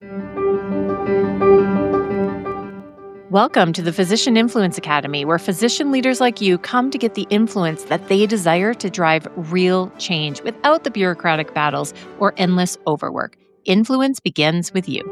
Welcome to the Physician Influence Academy, where physician leaders like you come to get the influence that they desire to drive real change without the bureaucratic battles or endless overwork. Influence begins with you.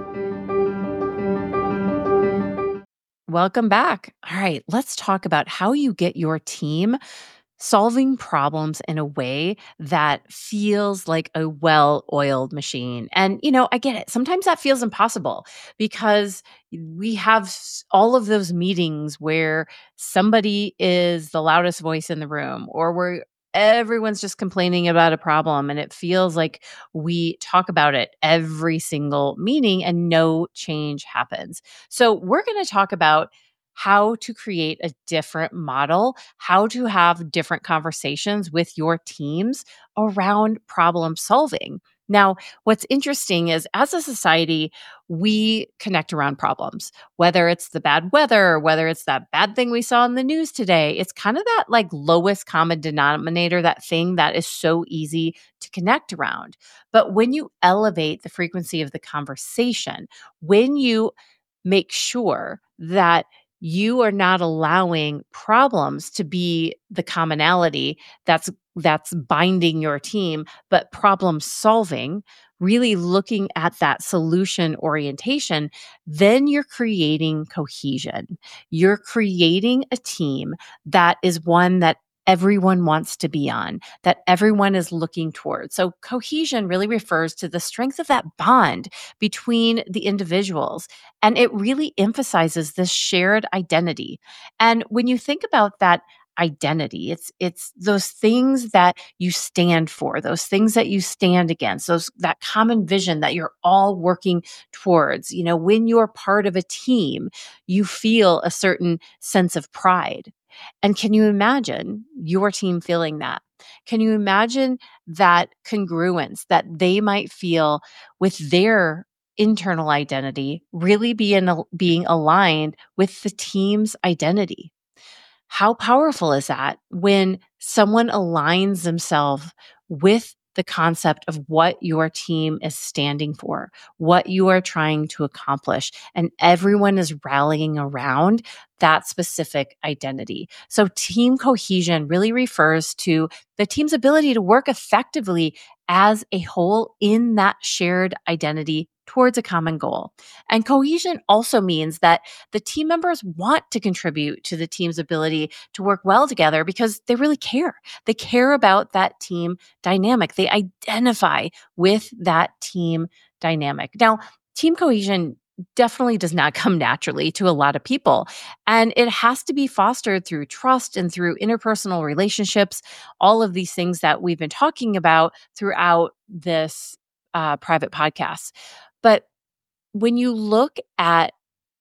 Welcome back. All right, let's talk about how you get your team solving problems in a way that feels like a well-oiled machine. And, I get it. Sometimes that feels impossible because we have all of those meetings where somebody is the loudest voice in the room or where everyone's just complaining about a problem. And it feels like we talk about it every single meeting and no change happens. So we're going to talk about how to create a different model, how to have different conversations with your teams around problem solving. Now, what's interesting is as a society, we connect around problems, whether it's the bad weather, whether it's that bad thing we saw in the news today. It's kind of that like lowest common denominator, that thing that is so easy to connect around. But when you elevate the frequency of the conversation, when you make sure that you are not allowing problems to be the commonality that's binding your team, but problem solving, really looking at that solution orientation, then you're creating cohesion. You're creating a team that is one that everyone wants to be on, that everyone is looking towards. So cohesion really refers to the strength of that bond between the individuals, and it really emphasizes this shared identity. And when you think about that identity, it's those things that you stand for, those things that you stand against, those that common vision that you're all working towards. When you're part of a team, you feel a certain sense of pride. And can you imagine your team feeling that? Can you imagine that congruence that they might feel with their internal identity really being aligned with the team's identity? How powerful is that when someone aligns themselves with the concept of what your team is standing for, what you are trying to accomplish, and everyone is rallying around that specific identity? So, team cohesion really refers to the team's ability to work effectively as a whole in that shared identity towards a common goal. And cohesion also means that the team members want to contribute to the team's ability to work well together because they really care. They care about that team dynamic. They identify with that team dynamic. Now, team cohesion definitely does not come naturally to a lot of people. And it has to be fostered through trust and through interpersonal relationships, all of these things that we've been talking about throughout this private podcast. But when you look at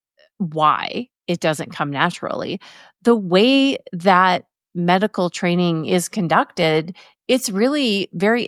why it doesn't come naturally, the way that medical training is conducted, it's really very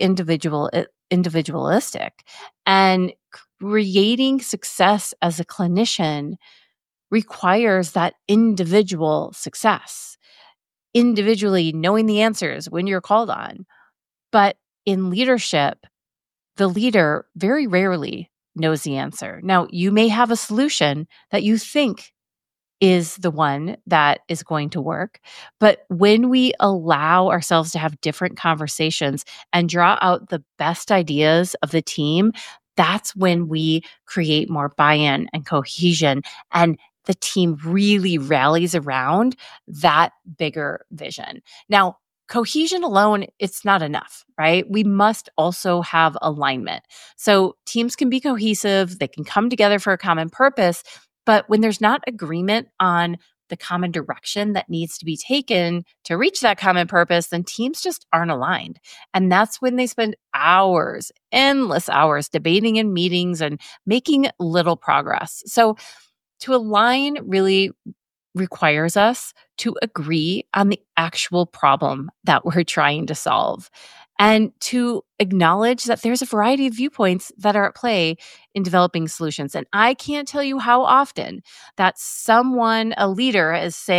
individualistic. And creating success as a clinician requires that individual success, individually knowing the answers when you're called on. But in leadership, the leader very rarely knows the answer. Now, you may have a solution that you think is the one that is going to work. But when we allow ourselves to have different conversations and draw out the best ideas of the team, that's when we create more buy-in and cohesion, and the team really rallies around that bigger vision. Now, cohesion alone, it's not enough, right? We must also have alignment. So teams can be cohesive, they can come together for a common purpose, but when there's not agreement on the common direction that needs to be taken to reach that common purpose, then teams just aren't aligned. And that's when they spend hours, endless hours, debating in meetings and making little progress. So to align really requires us to agree on the actual problem that we're trying to solve and to acknowledge that there's a variety of viewpoints that are at play in developing solutions. And I can't tell you how often that someone, a leader,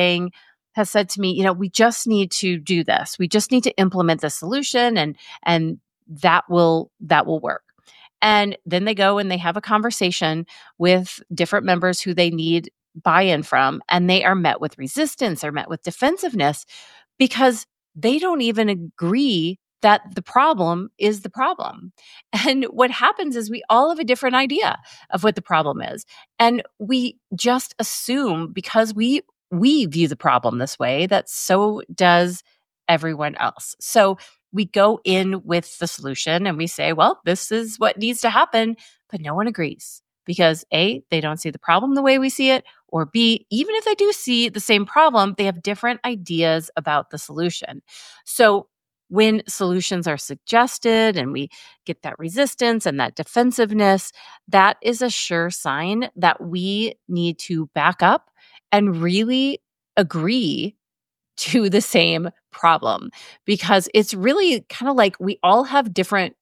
has said to me, we just need to do this. We just need to implement the solution and that will work. And then they go and they have a conversation with different members who they need buy-in from, and they are met with resistance or met with defensiveness because they don't even agree that the problem is the problem. And what happens is we all have a different idea of what the problem is. And we just assume because we view the problem this way that so does everyone else. So we go in with the solution and we say, well, this is what needs to happen, but no one agrees because A, they don't see the problem the way we see it, or B, even if they do see the same problem, they have different ideas about the solution. So when solutions are suggested and we get that resistance and that defensiveness, that is a sure sign that we need to back up and really agree to the same problem because it's really kind of like we all have different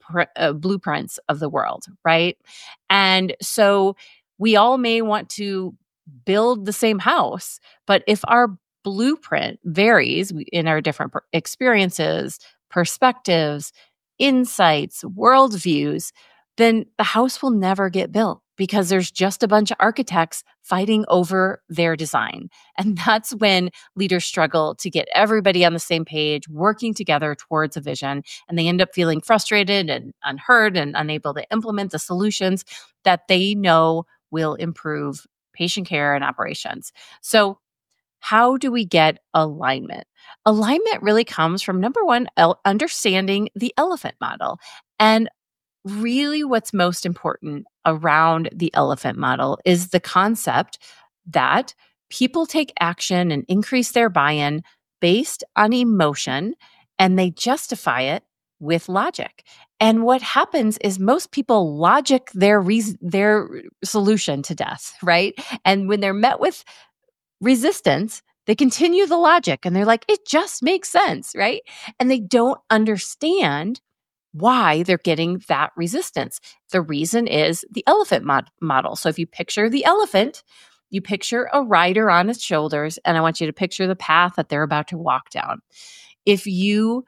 blueprints of the world, right? And so we all may want to build the same house, but if our blueprint varies in our different experiences, perspectives, insights, worldviews, then the house will never get built because there's just a bunch of architects fighting over their design. And that's when leaders struggle to get everybody on the same page, working together towards a vision, and they end up feeling frustrated and unheard and unable to implement the solutions that they know will improve patient care and operations. So, how do we get alignment? Alignment really comes from number one, understanding the elephant model. And really, what's most important around the elephant model is the concept that people take action and increase their buy in based on emotion and they justify it with logic. And what happens is most people logic their solution to death, right? And when they're met with resistance, they continue the logic and they're like, it just makes sense, right? And they don't understand why they're getting that resistance. The reason is the elephant model. So if you picture the elephant, you picture a rider on its shoulders, and I want you to picture the path that they're about to walk down. If you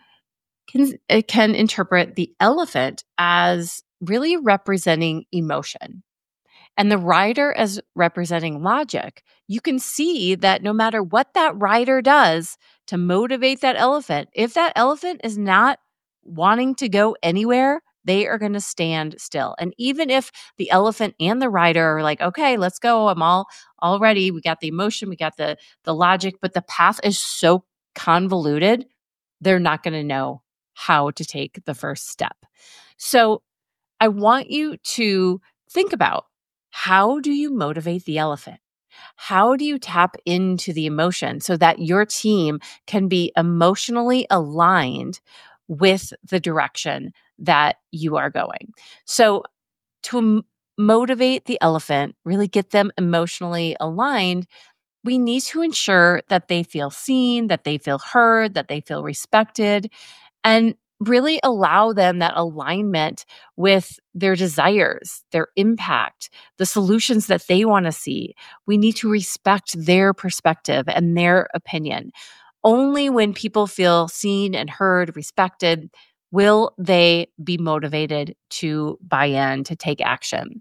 can interpret the elephant as really representing emotion, and the rider as representing logic, you can see that no matter what that rider does to motivate that elephant, if that elephant is not wanting to go anywhere, they are going to stand still. And even if the elephant and the rider are like, okay, let's go. I'm all ready. We got the emotion, we got the logic, but the path is so convoluted, they're not going to know how to take the first step. So I want you to think about, how do you motivate the elephant? How do you tap into the emotion so that your team can be emotionally aligned with the direction that you are going? So, to motivate the elephant, really get them emotionally aligned, we need to ensure that they feel seen, that they feel heard, that they feel respected, and really allow them that alignment with their desires, their impact, the solutions that they want to see. We need to respect their perspective and their opinion. Only when people feel seen and heard, respected, will they be motivated to buy in, to take action.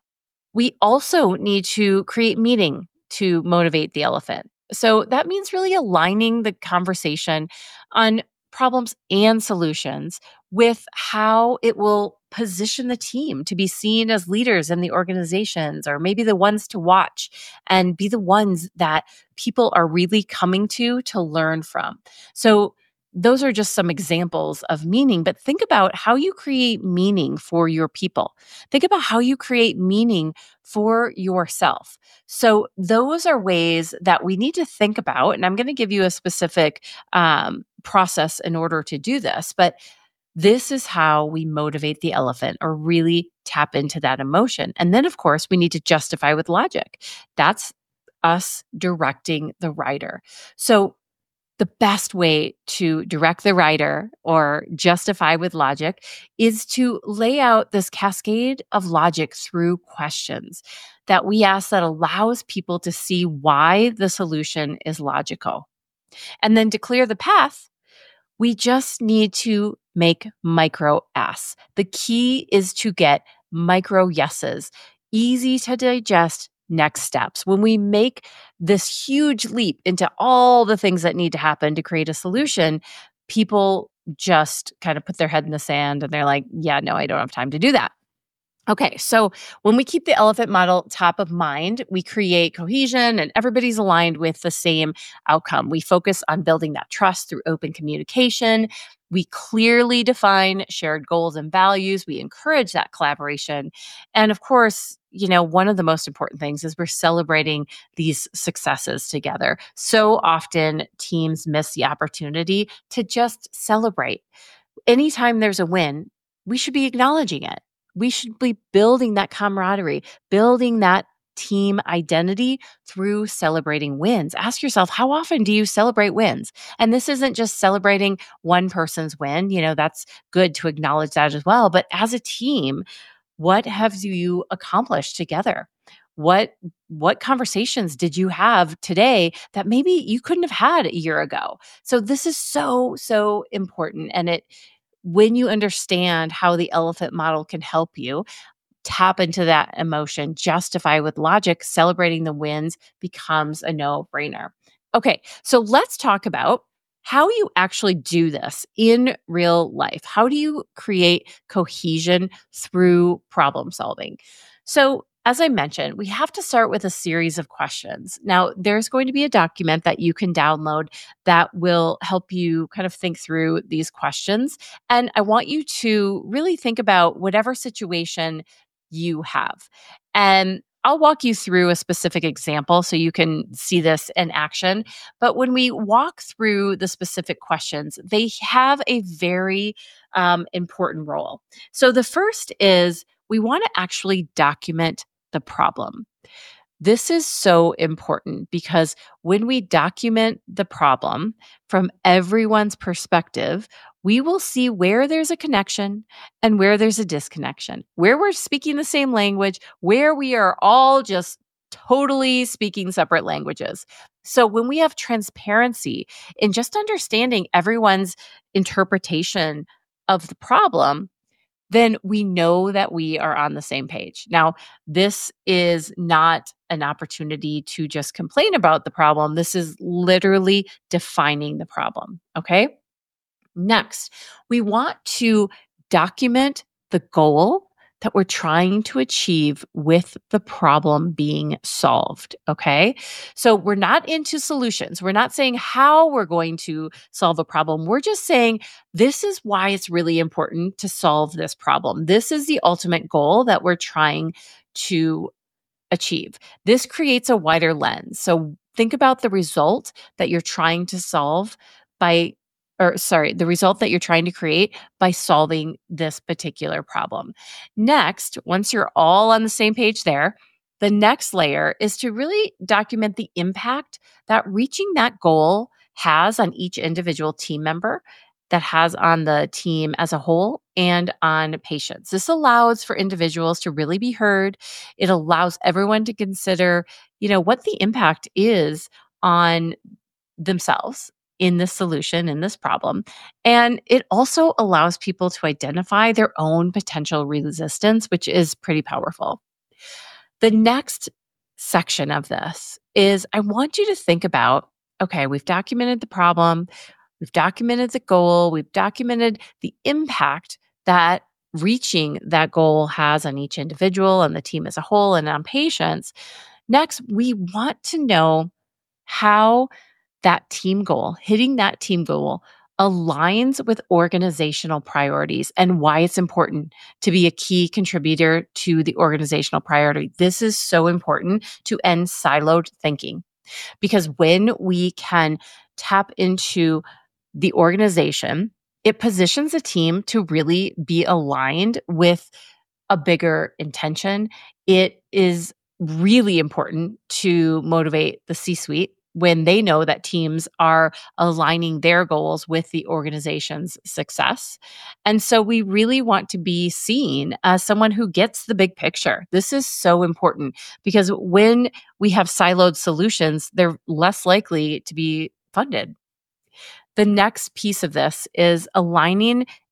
We also need to create meaning to motivate the elephant. So that means really aligning the conversation on problems and solutions with how it will position the team to be seen as leaders in the organizations, or maybe the ones to watch and be the ones that people are really coming to learn from. So those are just some examples of meaning, but think about how you create meaning for your people. Think about how you create meaning for yourself. So, those are ways that we need to think about. And I'm going to give you a specific process in order to do this. But this is how we motivate the elephant or really tap into that emotion. And then, of course, we need to justify with logic. That's us directing the rider. So, the best way to direct the rider or justify with logic is to lay out this cascade of logic through questions that we ask that allows people to see why the solution is logical. And then to clear the path, we just need to make micro asks. The key is to get micro yeses, easy to digest next steps. When we make this huge leap into all the things that need to happen to create a solution, people just kind of put their head in the sand and they're like, yeah, no, I don't have time to do that. Okay, so when we keep the elephant model top of mind, we create cohesion and everybody's aligned with the same outcome. We focus on building that trust through open communication. We clearly define shared goals and values. We encourage that collaboration. And of course, one of the most important things is we're celebrating these successes together. So often teams miss the opportunity to just celebrate. Anytime there's a win, we should be acknowledging it. We should be building that camaraderie, building that team identity through celebrating wins. Ask yourself, how often do you celebrate wins? And this isn't just celebrating one person's win. That's good to acknowledge that as well. But as a team, what have you accomplished together? What conversations did you have today that maybe you couldn't have had a year ago? So this is so important. And when you understand how the elephant model can help you tap into that emotion, justify with logic, celebrating the wins becomes a no-brainer. Okay, so let's talk about how you actually do this in real life. How do you create cohesion through problem solving? So, as I mentioned, we have to start with a series of questions. Now, there's going to be a document that you can download that will help you kind of think through these questions. And I want you to really think about whatever situation you have. And I'll walk you through a specific example so you can see this in action. But when we walk through the specific questions, they have a very important role. So the first is we want to actually document the problem. This is so important because when we document the problem from everyone's perspective, we will see where there's a connection and where there's a disconnection, where we're speaking the same language, where we are all just totally speaking separate languages. So when we have transparency in just understanding everyone's interpretation of the problem, then we know that we are on the same page. Now, this is not an opportunity to just complain about the problem. This is literally defining the problem. Okay. Next, we want to document the goal that we're trying to achieve with the problem being solved. Okay. So we're not into solutions. We're not saying how we're going to solve a problem. We're just saying this is why it's really important to solve this problem. This is the ultimate goal that we're trying to achieve. This creates a wider lens. So think about the result that you're trying to solve the result that you're trying to create by solving this particular problem. Next, once you're all on the same page there, the next layer is to really document the impact that reaching that goal has on each individual team member, that has on the team as a whole, and on patients. This allows for individuals to really be heard. It allows everyone to consider, what the impact is on themselves in this solution, in this problem. And it also allows people to identify their own potential resistance, which is pretty powerful. The next section of this is I want you to think about, okay, we've documented the problem, we've documented the goal, we've documented the impact that reaching that goal has on each individual and the team as a whole and on patients. Next, we want to know how hitting that team goal aligns with organizational priorities and why it's important to be a key contributor to the organizational priority. This is so important to end siloed thinking because when we can tap into the organization, it positions a team to really be aligned with a bigger intention. It is really important to motivate the C-suite when they know that teams are aligning their goals with the organization's success. And so we really want to be seen as someone who gets the big picture. This is so important because when we have siloed solutions, they're less likely to be funded. The next piece of this is aligning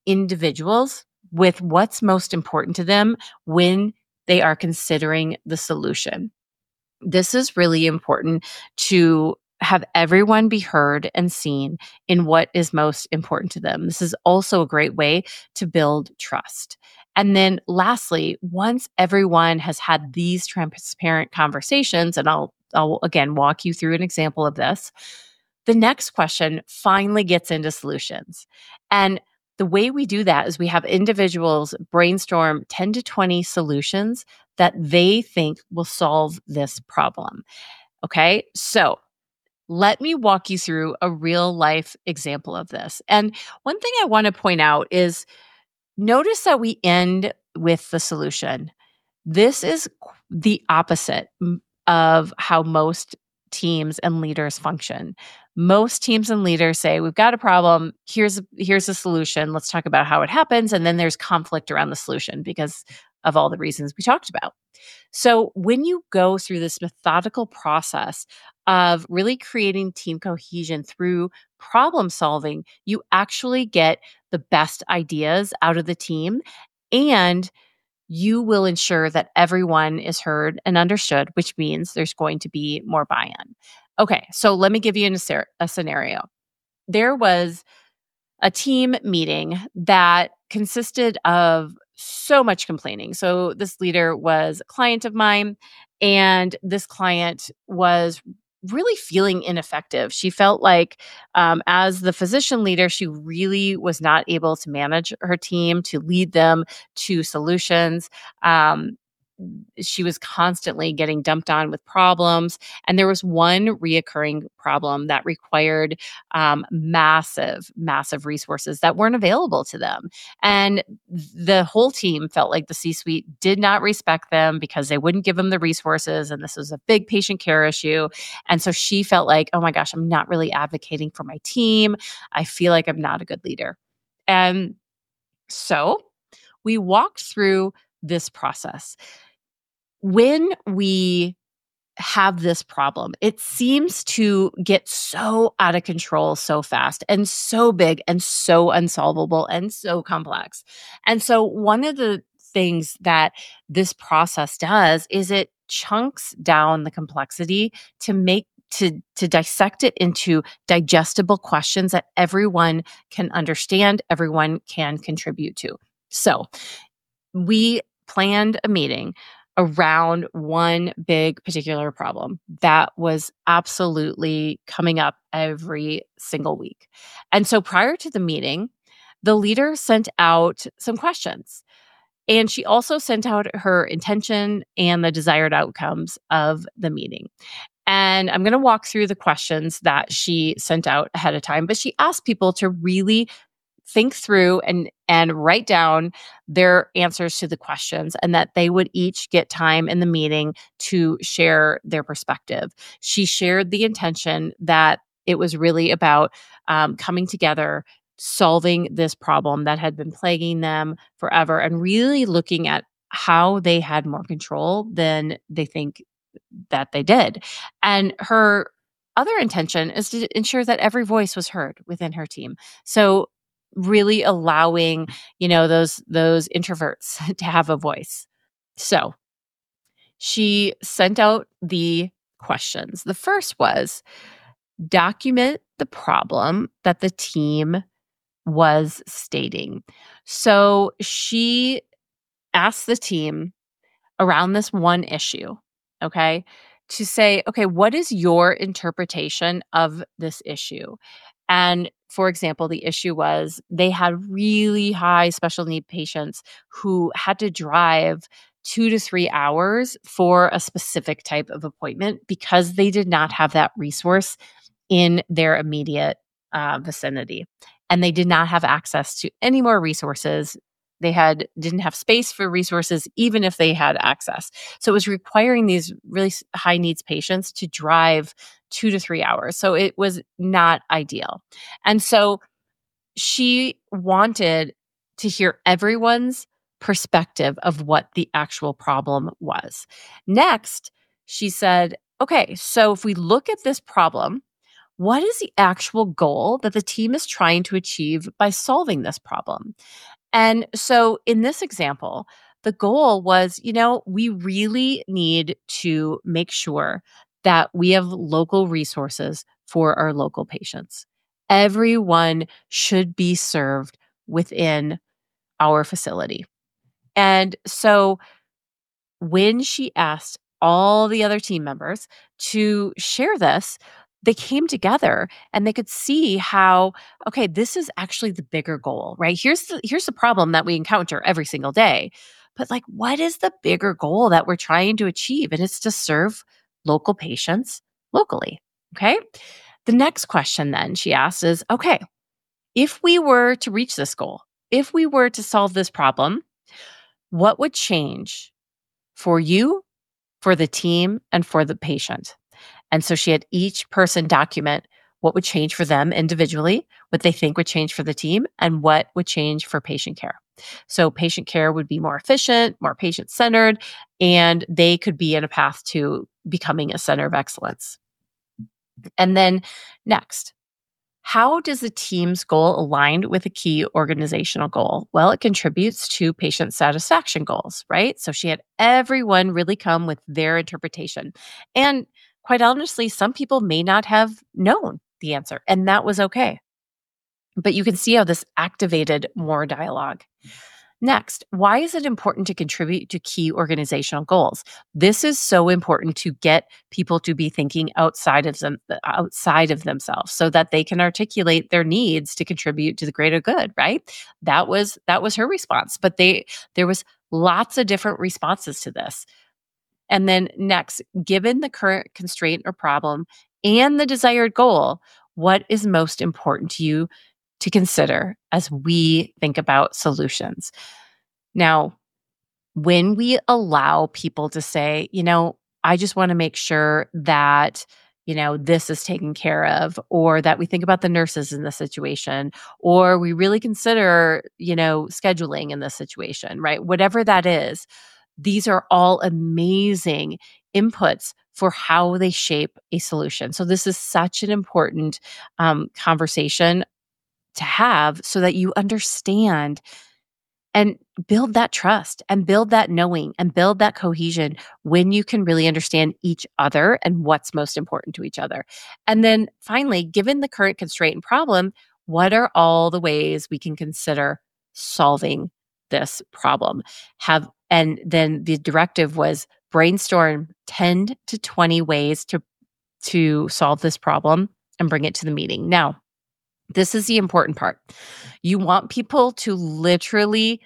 individuals with what's most important to them when they are considering the solution. This is really important to have everyone be heard and seen in what is most important to them. This is also a great way to build trust. And then lastly, once everyone has had these transparent conversations, and I'll again walk you through an example of this, the next question finally gets into solutions. And the way we do that is we have individuals brainstorm 10 to 20 solutions that they think will solve this problem. Okay. So let me walk you through a real life example of this. And one thing I want to point out is notice that we end with the solution. This is the opposite of how most teams and leaders function. Most teams and leaders say, we've got a problem. Here's a solution. Let's talk about how it happens. And then there's conflict around the solution because of all the reasons we talked about. So when you go through this methodical process of really creating team cohesion through problem solving, you actually get the best ideas out of the team, and you will ensure that everyone is heard and understood, which means there's going to be more buy-in. Okay, so let me give you a scenario. There was a team meeting that consisted of so much complaining. So this leader was a client of mine, and this client was really feeling ineffective. She felt like, as the physician leader, she really was not able to manage her team, to lead them to solutions. She was constantly getting dumped on with problems. And there was one reoccurring problem that required massive resources that weren't available to them. And the whole team felt like the C-suite did not respect them because they wouldn't give them the resources. And this was a big patient care issue. And so she felt like, oh my gosh, I'm not really advocating for my team. I feel like I'm not a good leader. And so we walked through this process. When we have this problem, it seems to get so out of control so fast and so big and so unsolvable and so complex. And so one of the things that this process does is it chunks down the complexity to dissect it into digestible questions that everyone can understand, everyone can contribute to. So we planned a meeting around one big particular problem that was absolutely coming up every single week. And so prior to the meeting, the leader sent out some questions. And she also sent out her intention and the desired outcomes of the meeting. And I'm going to walk through the questions that she sent out ahead of time, but she asked people to really think through and write down their answers to the questions, and that they would each get time in the meeting to share their perspective. She shared the intention that it was really about coming together, solving this problem that had been plaguing them forever, and really looking at how they had more control than they think that they did. And her other intention is to ensure that every voice was heard within her team. So really allowing, those introverts to have a voice. So she sent out the questions. The first was document the problem that the team was stating. So she asked the team around this one issue, okay, to say, okay, what is your interpretation of this issue? And for example, the issue was they had really high special need patients who had to drive 2 to 3 hours for a specific type of appointment because they did not have that resource in their immediate vicinity. And they did not have access to any more resources. They didn't have space for resources, even if they had access. So it was requiring these really high needs patients to drive 2 to 3 hours. So it was not ideal. And so she wanted to hear everyone's perspective of what the actual problem was. Next, she said, okay, so if we look at this problem, what is the actual goal that the team is trying to achieve by solving this problem? And so in this example, the goal was, we really need to make sure that we have local resources for our local patients. Everyone should be served within our facility. And so when she asked all the other team members to share this, they came together and they could see how, okay, this is actually the bigger goal, right? Here's the problem that we encounter every single day. But like, what is the bigger goal that we're trying to achieve? And it's to serve local patients locally. Okay. The next question then she asked is, okay, if we were to reach this goal, if we were to solve this problem, what would change for you, for the team, and for the patient? And so she had each person document what would change for them individually, what they think would change for the team, and what would change for patient care. So patient care would be more efficient, more patient centered, and they could be in a path to becoming a center of excellence. And then next, how does the team's goal align with a key organizational goal? Well, it contributes to patient satisfaction goals, right? So she had everyone really come with their interpretation. And quite honestly, some people may not have known the answer, and that was okay. But you can see how this activated more dialogue. Next, why is it important to contribute to key organizational goals? This is so important to get people to be thinking outside of themselves so that they can articulate their needs to contribute to the greater good, right? That was her response, but there was lots of different responses to this. And then next, given the current constraint or problem and the desired goal, what is most important to you to consider as we think about solutions? Now, when we allow people to say, I just want to make sure that, this is taken care of, or that we think about the nurses in this situation, or we really consider, scheduling in this situation, right? Whatever that is, these are all amazing inputs for how they shape a solution. So, this is such an important conversation to have so that you understand and build that trust and build that knowing and build that cohesion when you can really understand each other and what's most important to each other. And then finally, given the current constraint and problem, what are all the ways we can consider solving this problem? And then the directive was brainstorm 10 to 20 ways to solve this problem and bring it to the meeting. Now, this is the important part. You want people to literally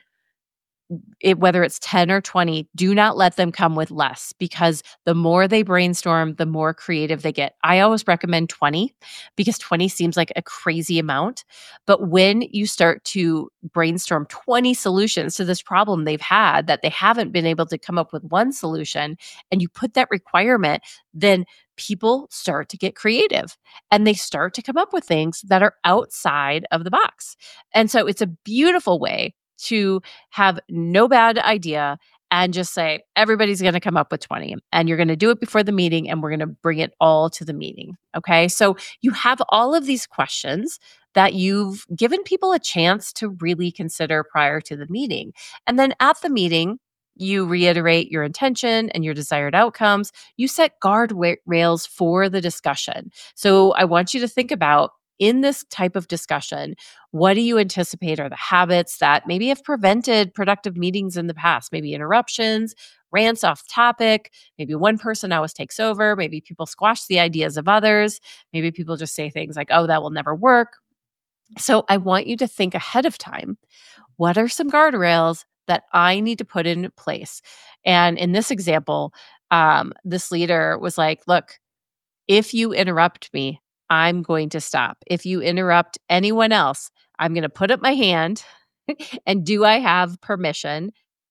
whether it's 10 or 20, do not let them come with less, because the more they brainstorm, the more creative they get. I always recommend 20 because 20 seems like a crazy amount. But when you start to brainstorm 20 solutions to this problem they've had that they haven't been able to come up with one solution, and you put that requirement, then people start to get creative and they start to come up with things that are outside of the box. And so it's a beautiful way to have no bad idea and just say, everybody's going to come up with 20 and you're going to do it before the meeting and we're going to bring it all to the meeting. Okay. So you have all of these questions that you've given people a chance to really consider prior to the meeting. And then at the meeting, you reiterate your intention and your desired outcomes. You set guardrails for the discussion. So I want you to think about, in this type of discussion, what do you anticipate are the habits that maybe have prevented productive meetings in the past? Maybe interruptions, rants off topic, maybe one person always takes over, maybe people squash the ideas of others, maybe people just say things like, oh, that will never work. So I want you to think ahead of time. What are some guardrails that I need to put in place? And in this example, this leader was like, look, if you interrupt me, I'm going to stop. If you interrupt anyone else, I'm going to put up my hand and do I have permission?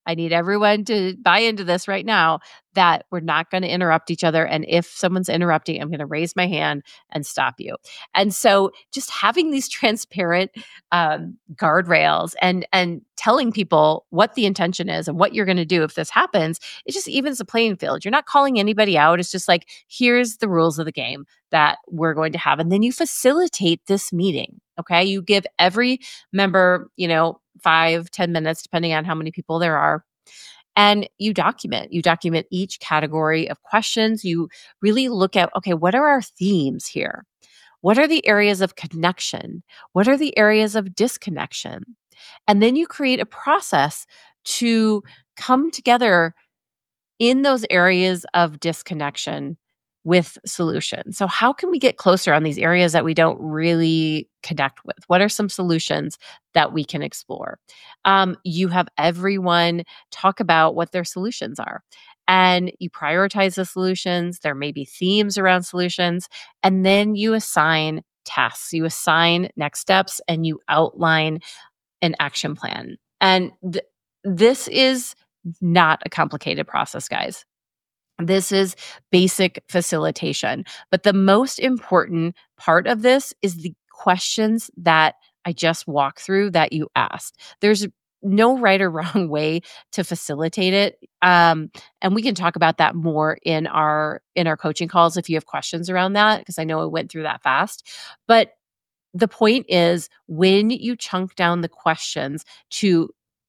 I need everyone to buy into this right now that we're not going to interrupt each other. And if someone's interrupting, I'm going to raise my hand and stop you. And so just having these transparent guardrails and telling people what the intention is and what you're going to do if this happens, it just evens the playing field. You're not calling anybody out. It's just like, here's the rules of the game that we're going to have. And then you facilitate this meeting. Okay. You give every member, 5-10 minutes, depending on how many people there are. And you document each category of questions. You really look at, okay, what are our themes here? What are the areas of connection? What are the areas of disconnection? And then you create a process to come together in those areas of disconnection with solutions. So, how can we get closer on these areas that we don't really connect with? What are some solutions that we can explore? You have everyone talk about what their solutions are. And you prioritize the solutions. There may be themes around solutions. And then you assign tasks, you assign next steps, and you outline an action plan. And this is not a complicated process, guys. This is basic facilitation. But the most important part of this is the questions that I just walked through that you asked. There's no right or wrong way to facilitate it. And we can talk about that more in our coaching calls if you have questions around that, because I know I went through that fast. But the point is, when you chunk down the questions to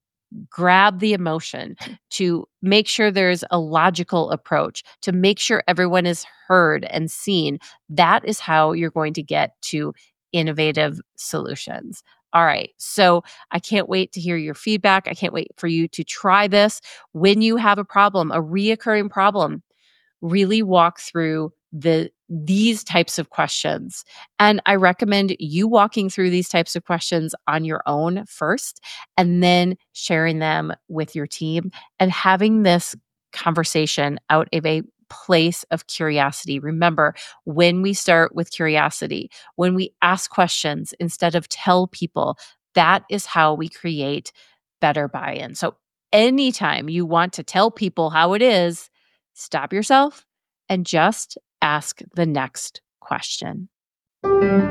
grab the emotion, to make sure there's a logical approach, to make sure everyone is heard and seen, that is how you're going to get to innovative solutions. All right. So I can't wait to hear your feedback. I can't wait for you to try this. When you have a problem, a reoccurring problem, really walk through these types of questions. And I recommend you walking through these types of questions on your own first, and then sharing them with your team and having this conversation out of a place of curiosity. Remember, when we start with curiosity, when we ask questions instead of tell people, that is how we create better buy-in. So anytime you want to tell people how it is, stop yourself and just ask the next question.